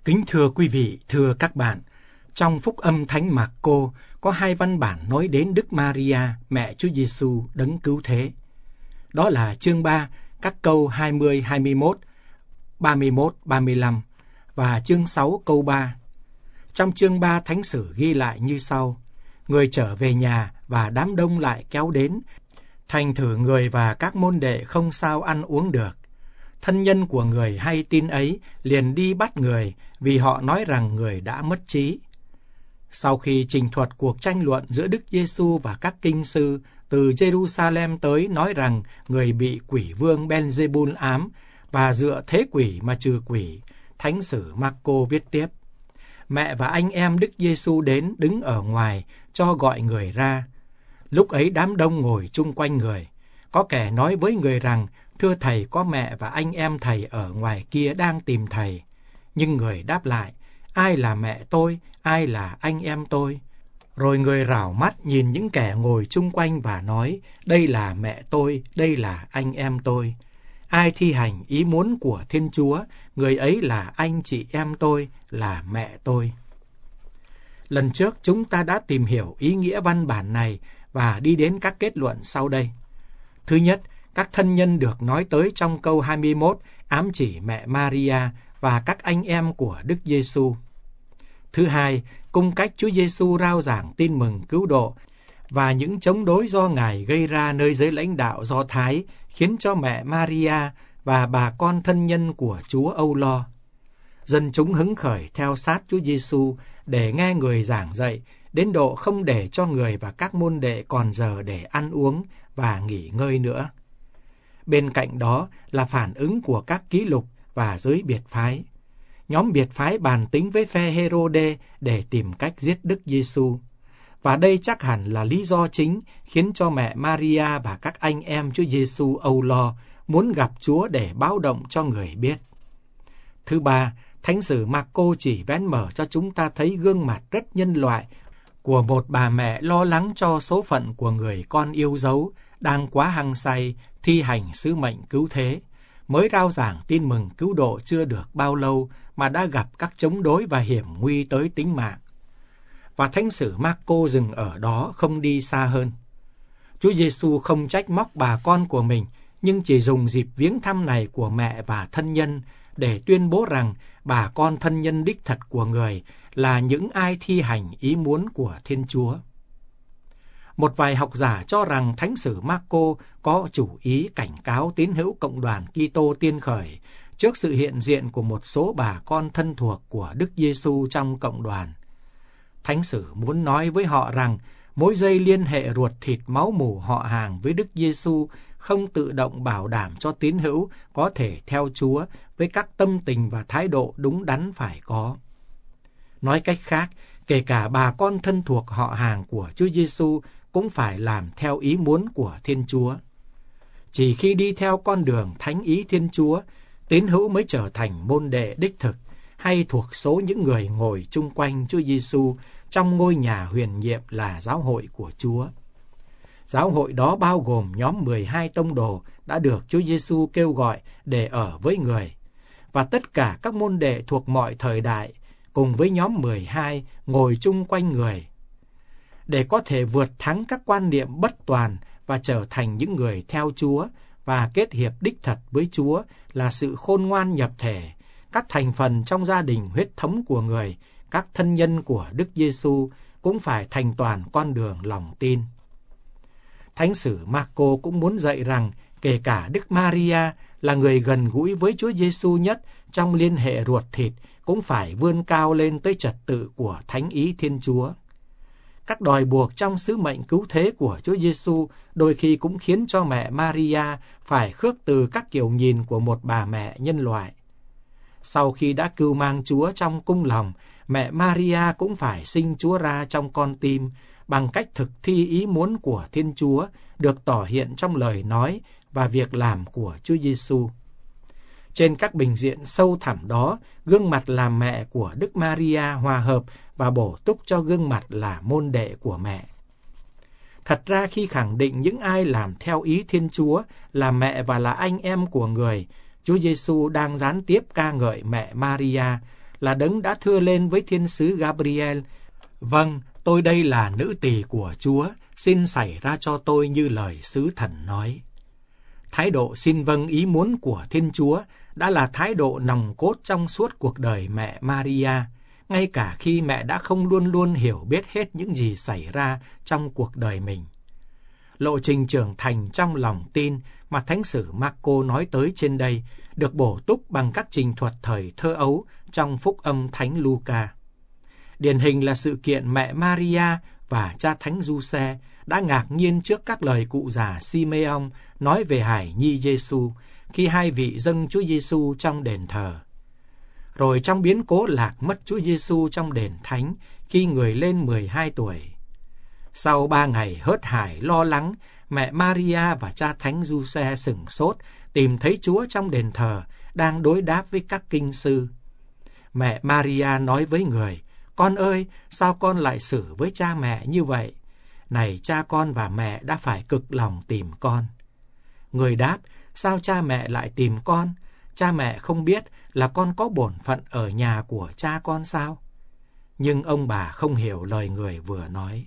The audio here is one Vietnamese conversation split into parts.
Kính thưa quý vị, thưa các bạn, trong Phúc âm Thánh Mác-cô có 2 văn bản nói đến Đức Maria, mẹ Chúa Giêsu đấng cứu thế. Đó là chương 3, các câu 20, 21, 31, 35 và chương 6 câu 3. Trong chương 3, Thánh sử ghi lại như sau: Người trở về nhà và đám đông lại kéo đến, thành thử người và các môn đệ không sao ăn uống được. Thân nhân của người hay tin ấy liền đi bắt người, vì họ nói rằng người đã mất trí. Sau khi trình thuật cuộc tranh luận giữa Đức Giêsu và các kinh sư từ Jerusalem tới nói rằng người bị quỷ vương Beelzebul ám và dựa thế quỷ mà trừ quỷ, Thánh sử Mác-cô viết tiếp: Mẹ và anh em Đức Giêsu đến đứng ở ngoài cho gọi người ra. Lúc ấy đám đông ngồi chung quanh người. Có kẻ nói với người rằng: Thưa thầy, có mẹ và anh em thầy ở ngoài kia đang tìm thầy. Nhưng người đáp lại: Ai là mẹ tôi, ai là anh em tôi? Rồi người rảo mắt nhìn những kẻ ngồi chung quanh và nói: Đây là mẹ tôi, đây là anh em tôi. Ai thi hành ý muốn của Thiên Chúa, người ấy là anh chị em tôi, là mẹ tôi. Lần trước chúng ta đã tìm hiểu ý nghĩa văn bản này và đi đến các kết luận sau đây. Thứ nhất, các thân nhân được nói tới trong câu 21 ám chỉ mẹ Maria và các anh em của Đức Giêsu. Thứ hai, cung cách Chúa Giêsu rao giảng tin mừng cứu độ và những chống đối do Ngài gây ra nơi giới lãnh đạo Do Thái khiến cho mẹ Maria và bà con thân nhân của Chúa âu lo. Dân chúng hứng khởi theo sát Chúa Giêsu để nghe người giảng dạy, đến độ không để cho người và các môn đệ còn giờ để ăn uống và nghỉ ngơi nữa. Bên cạnh đó là phản ứng của các ký lục và giới biệt phái. Nhóm biệt phái bàn tính với phe Hê-rô-đê để tìm cách giết Đức Giêsu. Và đây chắc hẳn là lý do chính khiến cho mẹ Maria và các anh em Chúa Giêsu âu lo, muốn gặp Chúa để báo động cho người biết. Thứ ba, Thánh sử Mác-cô chỉ vén mở cho chúng ta thấy gương mặt rất nhân loại của một bà mẹ lo lắng cho số phận của người con yêu dấu đang quá hăng say thi hành sứ mệnh cứu thế, mới rao giảng tin mừng cứu độ chưa được bao lâu mà đã gặp các chống đối và hiểm nguy tới tính mạng. Và Thánh sử Mác-cô dừng ở đó, không đi xa hơn. Chúa Giêsu không trách móc bà con của mình, nhưng chỉ dùng dịp viếng thăm này của mẹ và thân nhân để tuyên bố rằng bà con thân nhân đích thật của người là những ai thi hành ý muốn của Thiên Chúa. Một vài học giả cho rằng Thánh sử Mác-cô có chủ ý cảnh cáo tín hữu cộng đoàn Kitô tiên khởi trước sự hiện diện của một số bà con thân thuộc của Đức Giêsu trong cộng đoàn. Thánh sử muốn nói với họ rằng mối dây liên hệ ruột thịt máu mủ họ hàng với Đức Giêsu không tự động bảo đảm cho tín hữu có thể theo Chúa với các tâm tình và thái độ đúng đắn phải có. Nói cách khác, kể cả bà con thân thuộc họ hàng của Chúa Giêsu cũng phải làm theo ý muốn của Thiên Chúa. Chỉ khi đi theo con đường thánh ý Thiên Chúa, tín hữu mới trở thành môn đệ đích thực hay thuộc số những người ngồi chung quanh Chúa Giêsu trong ngôi nhà huyền nhiệm là giáo hội của Chúa. Giáo hội đó bao gồm nhóm 12 tông đồ đã được Chúa Giêsu kêu gọi để ở với người, và tất cả các môn đệ thuộc mọi thời đại cùng với nhóm 12 ngồi chung quanh người. Để có thể vượt thắng các quan niệm bất toàn và trở thành những người theo Chúa và kết hiệp đích thật với Chúa là sự khôn ngoan nhập thể, các thành phần trong gia đình huyết thống của người, các thân nhân của Đức Giêsu cũng phải thành toàn con đường lòng tin. Thánh sử Mác-cô cũng muốn dạy rằng kể cả Đức Maria là người gần gũi với Chúa Giêsu nhất trong liên hệ ruột thịt cũng phải vươn cao lên tới trật tự của thánh ý Thiên Chúa. Các đòi buộc trong sứ mệnh cứu thế của Chúa Giêsu đôi khi cũng khiến cho mẹ Maria phải khước từ các kiểu nhìn của một bà mẹ nhân loại. Sau khi đã cưu mang Chúa trong cung lòng, mẹ Maria cũng phải sinh Chúa ra trong con tim bằng cách thực thi ý muốn của Thiên Chúa được tỏ hiện trong lời nói và việc làm của Chúa Giêsu. Trên các bình diện sâu thẳm đó, gương mặt làm mẹ của Đức Maria hòa hợp và bổ túc cho gương mặt là môn đệ của mẹ. Thật ra khi khẳng định những ai làm theo ý Thiên Chúa là mẹ và là anh em của người, Chúa Giêsu đang gián tiếp ca ngợi mẹ Maria là đấng đã thưa lên với thiên sứ Gabriel: Vâng, tôi đây là nữ tỳ của Chúa, xin xảy ra cho tôi như lời sứ thần nói. Thái độ xin vâng ý muốn của Thiên Chúa đã là thái độ nòng cốt trong suốt cuộc đời mẹ Maria, ngay cả khi mẹ đã không luôn luôn hiểu biết hết những gì xảy ra trong cuộc đời mình. Lộ trình trưởng thành trong lòng tin mà Thánh sử Marco nói tới trên đây được bổ túc bằng các trình thuật thời thơ ấu trong Phúc âm Thánh Luca. Điển hình là sự kiện mẹ Maria và cha Thánh Giuse đã ngạc nhiên trước các lời cụ già Simeon nói về hài nhi Giêsu khi hai vị dâng Chúa Giêsu trong đền thờ. Rồi trong biến cố lạc mất Chúa Giêsu trong đền thánh khi người lên 12 tuổi. Sau 3 ngày hớt hải lo lắng, mẹ Maria và cha Thánh Giuse sửng sốt tìm thấy Chúa trong đền thờ đang đối đáp với các kinh sư. Mẹ Maria nói với người: Con ơi, sao con lại xử với cha mẹ như vậy? Này, cha con và mẹ đã phải cực lòng tìm con. Người đáp: Sao cha mẹ lại tìm con? Cha mẹ không biết là con có bổn phận ở nhà của cha con sao? Nhưng ông bà không hiểu lời người vừa nói.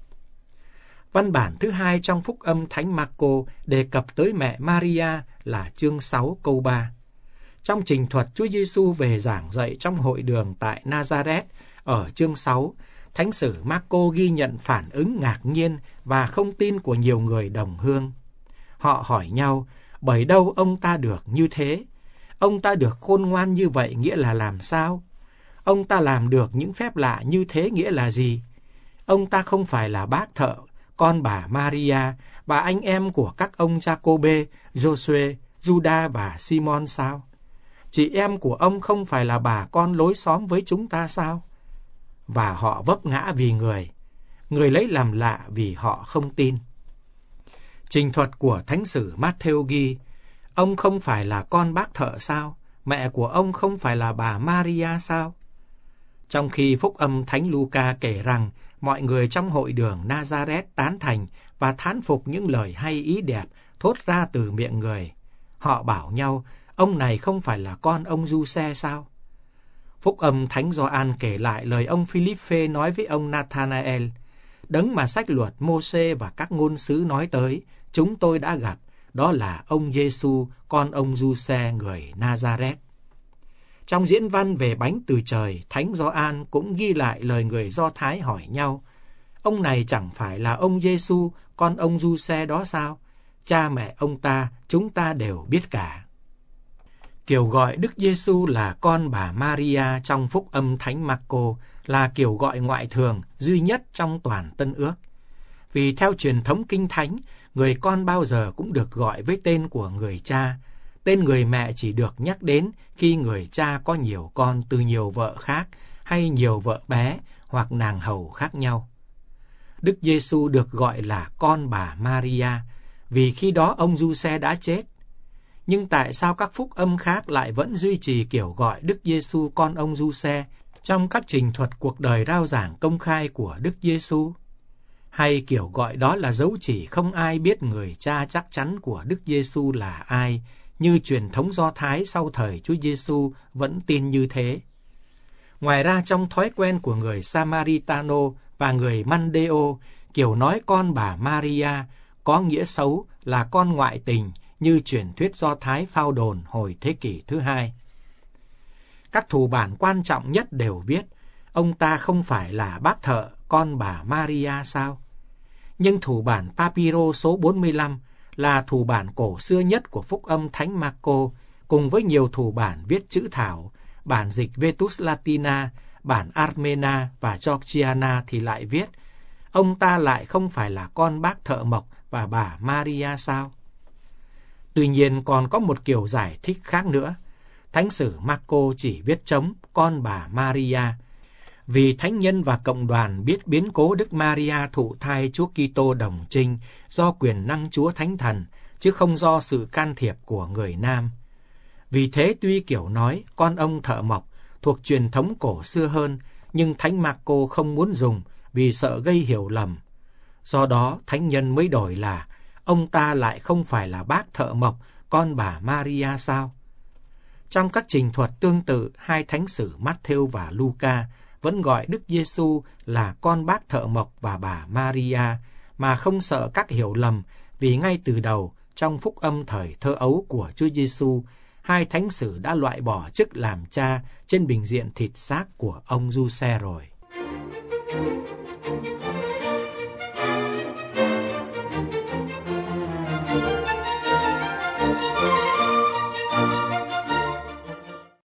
Văn bản thứ 2 trong Phúc âm Thánh Marco đề cập tới mẹ Maria là chương 6 câu 3. Trong trình thuật Chúa Giêsu về giảng dạy trong hội đường tại Nazareth ở chương 6, Thánh sử Marco ghi nhận phản ứng ngạc nhiên và không tin của nhiều người đồng hương. Họ hỏi nhau: bởi đâu ông ta được như thế? Ông ta được khôn ngoan như vậy nghĩa là làm sao? Ông ta làm được những phép lạ như thế nghĩa là gì? Ông ta không phải là bác thợ, con bà Maria, bà anh em của các ông Giacôbê, Giôsuê, Giuđa và Simon sao? Chị em của ông không phải là bà con lối xóm với chúng ta sao? Và họ vấp ngã vì người lấy làm lạ vì họ không tin. Trình thuật của Thánh sử Matthew ghi: ông không phải là con bác thợ sao? Mẹ của ông không phải là bà Maria sao? Trong khi Phúc âm Thánh Luca kể rằng mọi người trong hội đường Nazareth tán thành và thán phục những lời hay ý đẹp thốt ra từ miệng người. Họ bảo nhau: ông này không phải là con ông Giuse sao? Phúc âm Thánh Gioan kể lại lời ông Philippe nói với ông Nathanael: đấng mà sách luật Mô-sê và các ngôn sứ nói tới, chúng tôi đã gặp, đó là ông Giêsu, con ông Giuse người Nazareth. Trong diễn văn về bánh từ trời, Thánh Gioan cũng ghi lại lời người Do Thái hỏi nhau: ông này chẳng phải là ông Giêsu, con ông Giuse đó sao? Cha mẹ ông ta, chúng ta đều biết cả. Kiểu gọi Đức Giêsu là con bà Maria trong Phúc âm Thánh Marco là kiểu gọi ngoại thường duy nhất trong toàn Tân Ước. Vì theo truyền thống Kinh Thánh, người con bao giờ cũng được gọi với tên của người cha. Tên người mẹ chỉ được nhắc đến khi người cha có nhiều con từ nhiều vợ khác hay nhiều vợ bé hoặc nàng hầu khác nhau. Đức Giêsu được gọi là con bà Maria vì khi đó ông Giuse đã chết. Nhưng tại sao các phúc âm khác lại vẫn duy trì kiểu gọi Đức Giêsu con ông Giuse trong các trình thuật cuộc đời rao giảng công khai của Đức Giêsu? Hay kiểu gọi đó là dấu chỉ không ai biết người cha chắc chắn của Đức Giêsu là ai, như truyền thống Do Thái sau thời Chúa Giêsu vẫn tin như thế? Ngoài ra, trong thói quen của người Samaritano và người Mandeo, kiểu nói con bà Maria có nghĩa xấu là con ngoại tình, như truyền thuyết Do Thái phao đồn hồi thế kỷ thứ 2. Các thủ bản quan trọng nhất đều viết: ông ta không phải là bác thợ, con bà Maria sao? Nhưng thủ bản Papiro số 45 là thủ bản cổ xưa nhất của Phúc âm Thánh Marco, cùng với nhiều thủ bản viết chữ thảo, bản dịch Vetus Latina, bản Armena và Georgiana thì lại viết: ông ta lại không phải là con bác thợ mộc và bà Maria sao? Tuy nhiên còn có một kiểu giải thích khác nữa. Thánh sử Marco chỉ viết trống con bà Maria vì thánh nhân và cộng đoàn biết biến cố Đức Maria thụ thai Chúa Kitô đồng trinh do quyền năng Chúa Thánh Thần, chứ không do sự can thiệp của người nam. Vì thế tuy kiểu nói con ông thợ mộc thuộc truyền thống cổ xưa hơn, nhưng Thánh Marco không muốn dùng vì sợ gây hiểu lầm. Do đó thánh nhân mới đổi là ông ta lại không phải là bác thợ mộc, con bà Maria sao? Trong các trình thuật tương tự, hai thánh sử Matthew và Luca vẫn gọi Đức Giêsu là con bác thợ mộc và bà Maria, mà không sợ các hiểu lầm, vì ngay từ đầu trong phúc âm thời thơ ấu của Chúa Giêsu, hai thánh sử đã loại bỏ chức làm cha trên bình diện thịt xác của ông Giuse rồi.